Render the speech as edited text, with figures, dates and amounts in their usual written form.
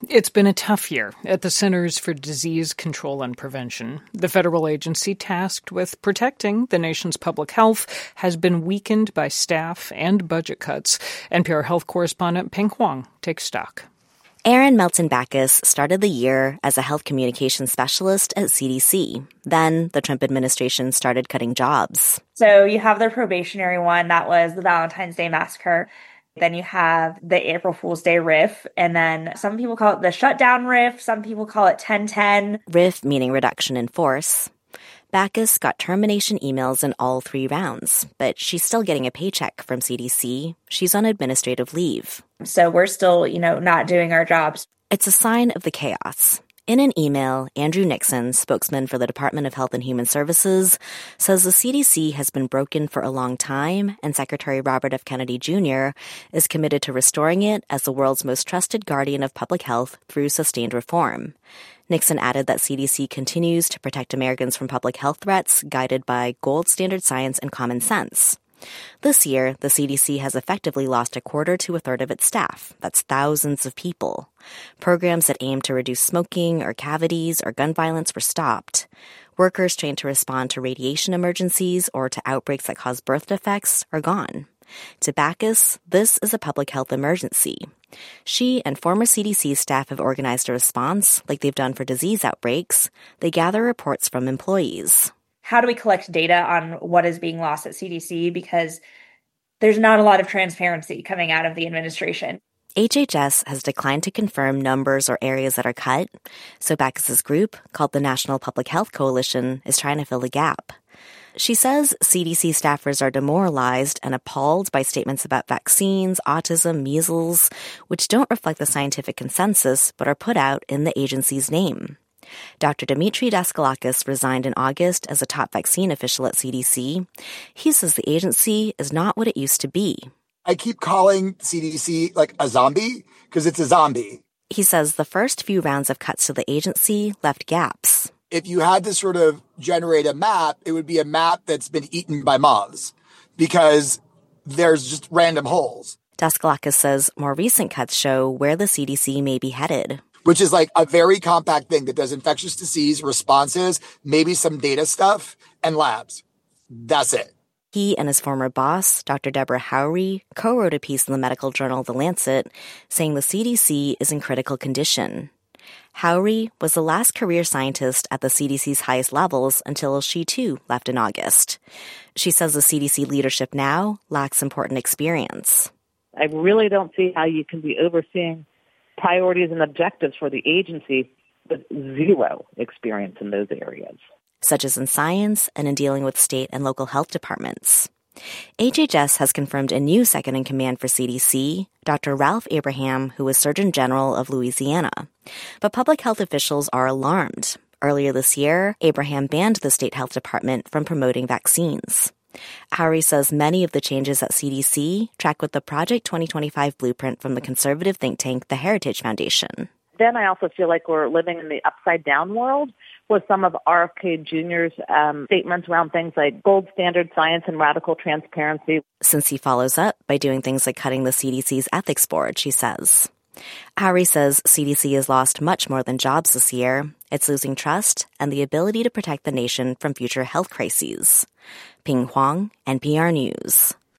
It's been a tough year at the Centers for Disease Control and Prevention. The federal agency tasked with protecting the nation's public health has been weakened by staff and budget cuts. NPR health correspondent Pien Huang takes stock. Erin Melton-Backus started the year as a health communications specialist at CDC. Then the Trump administration started cutting jobs. So you have the probationary one, that was the Valentine's Day massacre. Then you have the April Fool's Day RIF, and then some people call it the shutdown RIF, some people call it 1010. RIF meaning reduction in force. Backus got termination emails in all 3 rounds, but she's still getting a paycheck from CDC. She's on administrative leave. So we're still, not doing our jobs. It's a sign of the chaos. In an email, Andrew Nixon, spokesman for the Department of Health and Human Services, says the CDC has been broken for a long time, and Secretary Robert F. Kennedy Jr. is committed to restoring it as the world's most trusted guardian of public health through sustained reform. Nixon added that CDC continues to protect Americans from public health threats guided by gold standard science and common sense. This year, the CDC has effectively lost a quarter to a third of its staff. That's thousands of people. Programs that aim to reduce smoking or cavities or gun violence were stopped. Workers trained to respond to radiation emergencies or to outbreaks that cause birth defects are gone. To Backus, this is a public health emergency. She and former CDC staff have organized a response, like they've done for disease outbreaks. They gather reports from employees. How do we collect data on what is being lost at CDC? Because there's not a lot of transparency coming out of the administration. HHS has declined to confirm numbers or areas that are cut, so Backus's group, called the National Public Health Coalition, is trying to fill the gap. She says CDC staffers are demoralized and appalled by statements about vaccines, autism, measles, which don't reflect the scientific consensus but are put out in the agency's name. Dr. Dimitri Daskalakis resigned in August as a top vaccine official at CDC. He says the agency is not what it used to be. I keep calling CDC like a zombie because it's a zombie. He says the first few rounds of cuts to the agency left gaps. If you had to sort of generate a map, it would be a map that's been eaten by moths because there's just random holes. Daskalakis says more recent cuts show where the CDC may be headed. Which is like a very compact thing that does infectious disease responses, maybe some data stuff, and labs. That's it. He and his former boss, Dr. Deborah Howry, co-wrote a piece in the medical journal The Lancet saying the CDC is in critical condition. Howry was the last career scientist at the CDC's highest levels until she, too, left in August. She says the CDC leadership now lacks important experience. I really don't see how you can be overseeing priorities and objectives for the agency with zero experience in those areas. Such as in science and in dealing with state and local health departments. HHS has confirmed a new second-in-command for CDC, Dr. Ralph Abraham, who is Surgeon General of Louisiana. But public health officials are alarmed. Earlier this year, Abraham banned the state health department from promoting vaccines. Howry says many of the changes at CDC track with the Project 2025 blueprint from the conservative think tank, the Heritage Foundation. Then I also feel like we're living in the upside-down world with some of RFK Jr.'s statements around things like gold standard science and radical transparency. Since he follows up by doing things like cutting the CDC's ethics board, she says. Howry says CDC has lost much more than jobs this year. It's losing trust and the ability to protect the nation from future health crises. Pien Huang, NPR News.